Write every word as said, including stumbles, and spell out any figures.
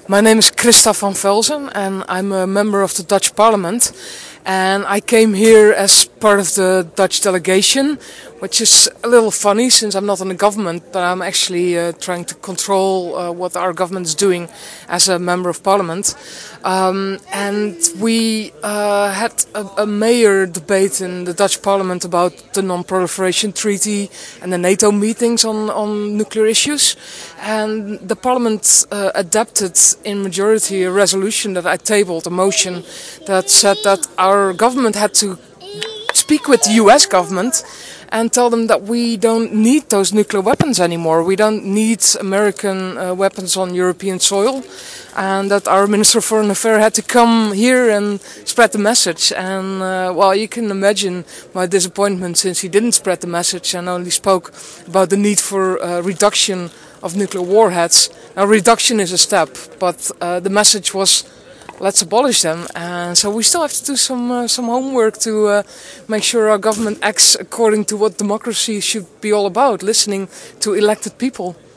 My name is Christa van Velzen and I'm a member of the Dutch Parliament, and I came here as part of the Dutch delegation, which is a little funny since I'm not in the government, but I'm actually uh, trying to control uh, what our government is doing as a member of Parliament. Um, and we uh, had a, a mayor debate in the Dutch Parliament about the non-proliferation treaty and the NATO meetings on, on nuclear issues. And the Parliament uh, adopted in majority a resolution that I tabled, a motion that said that our government had to speak with the U S government and tell them that we don't need those nuclear weapons anymore. We don't need American uh, weapons on European soil, and that our Minister of Foreign Affairs had to come here and spread the message. And uh, well, you can imagine my disappointment since he didn't spread the message and only spoke about the need for uh, reduction of nuclear warheads. Now, reduction is a step, but uh, the message was, let's abolish them. And so we still have to do some uh, some homework to uh, make sure our government acts according to what democracy should be all about, listening to elected people.